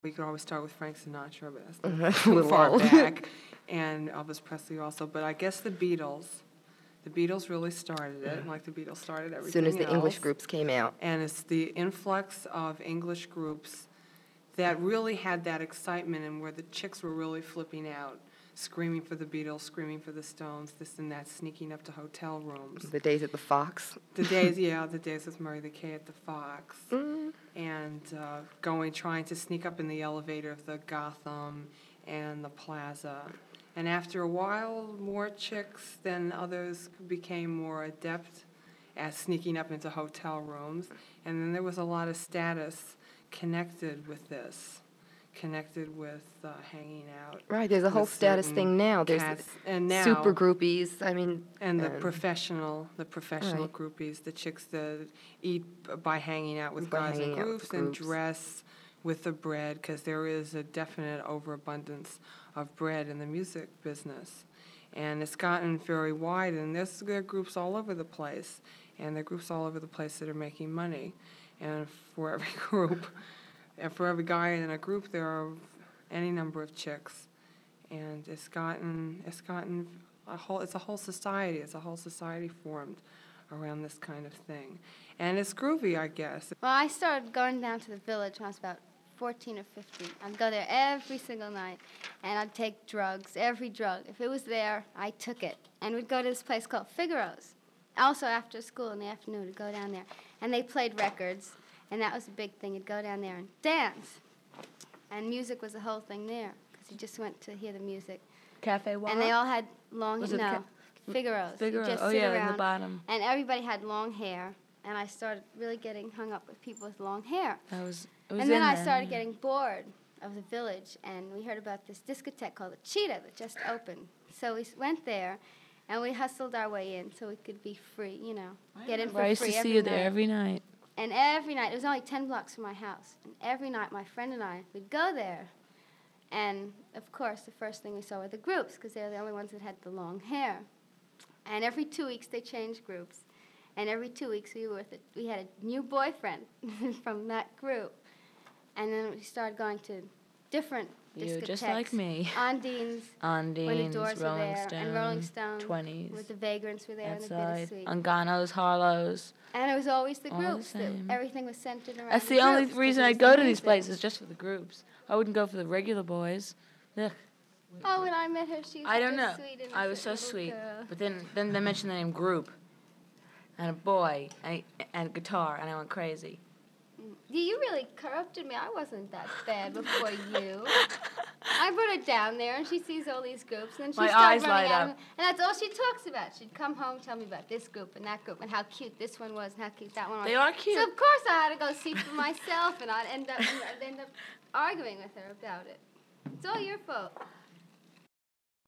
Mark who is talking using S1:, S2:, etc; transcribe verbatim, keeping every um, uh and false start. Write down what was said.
S1: We could always start with Frank Sinatra, but that's not too far back, and Elvis Presley also. But I guess the Beatles, the Beatles really started it, like the Beatles started everything
S2: As soon as the
S1: else.
S2: English groups came out.
S1: And it's the influx of English groups that really had that excitement, and where the chicks were really flipping out, screaming for the Beatles, screaming for the Stones, this and that, sneaking up to hotel rooms.
S2: The days at the Fox.
S1: The days, yeah, the days with Murray the K at the Fox.
S2: Mm.
S1: And uh, going, trying to sneak up in the elevator of the Gotham and the Plaza. And after a while, more chicks than others became more adept at sneaking up into hotel rooms. And then there was a lot of status connected with this, connected with uh, hanging out.
S2: Right, there's a whole status thing now. There's
S1: cats, and now,
S2: super groupies, I mean.
S1: And the
S2: um,
S1: professional, the professional
S2: right.
S1: groupies, the chicks that eat by hanging out with
S2: By
S1: guys in
S2: hanging out with
S1: groups and
S2: groups.
S1: dress with the bread, because there is a definite overabundance of bread in the music business. And it's gotten very wide, and there's, there are groups all over the place, and there are groups all over the place that are making money. And for every group, and for every guy in a group, there are any number of chicks. And it's gotten, it's gotten a whole, it's a whole society, it's a whole society formed around this kind of thing. And it's groovy, I guess.
S3: Well, I started going down to the village when I was about fourteen or fifteen. I'd go there every single night, and I'd take drugs, every drug. If it was there, I took it. And we'd go to this place called Figaro's. Also, after school in the afternoon, we'd go down there. And they played records, and that was a big thing. You'd go down there and dance. And music was the whole thing there, because you just went to hear the music.
S4: Cafe Wap?
S3: And they all had long
S4: Was it
S3: no,
S4: ca-
S3: Figaro's.
S4: Figaro.
S3: You just
S4: Oh,
S3: sit
S4: yeah,
S3: around,
S4: in the bottom.
S3: and everybody had long hair. And I started really getting hung up with people with long hair.
S4: That was, it was
S3: And then
S4: in
S3: I
S4: there,
S3: started
S4: yeah.
S3: getting bored of the village, and we heard about this discotheque called the Cheetah that just opened. So we s- went there, and we hustled our way in so we could be free, you know, get in for
S4: I used
S3: free
S4: to
S3: every
S4: see you
S3: night.
S4: there every night.
S3: And every night, it was only ten blocks from my house, and every night my friend and I would go there. And, of course, the first thing we saw were the groups, because they were the only ones that had the long hair. And every two weeks, they changed groups. And every two weeks, we were with a, we had a new boyfriend from that group. And then we started going to different
S4: You,
S3: discotheques.
S4: just like me.
S3: Ondine's,
S4: Undines,
S3: when the Doors were
S4: Rolling
S3: there,
S4: Stones,
S3: and Rolling Stones,
S4: twenties,
S3: with the Vagrants were there, and the
S4: outside,
S3: Bittersweet.
S4: Unganos, Harlows.
S3: And it was always the
S4: all the
S3: groups. that
S4: same.
S3: everythd was centered around
S4: That's
S3: the
S4: the only
S3: groups, 'cause
S4: reason
S3: it
S4: I
S3: was
S4: go
S3: the
S4: to these
S3: music.
S4: places, just for the groups. I wouldn't go for the regular boys. Ugh.
S3: Oh, when I met her, she was
S4: I don't
S3: just
S4: know.
S3: sweet,
S4: I was so
S3: innocent
S4: sweet.
S3: little girl.
S4: But then, then they mentioned the name group, and a boy, and, and a guitar, and I went crazy.
S3: Yeah, you really corrupted me. I wasn't that bad before you. I brought her down there, and she sees all these groups, and then she
S4: My
S3: started
S4: eyes
S3: running
S4: light
S3: out.
S4: up.
S3: Of, and that's all she talks about. She'd come home, tell me about this group and that group, and how cute this one was, and how cute that one was.
S4: They are cute.
S3: So of course I had to go see for myself, and I'd end up, I'd end up arguing with her about it. It's all your fault.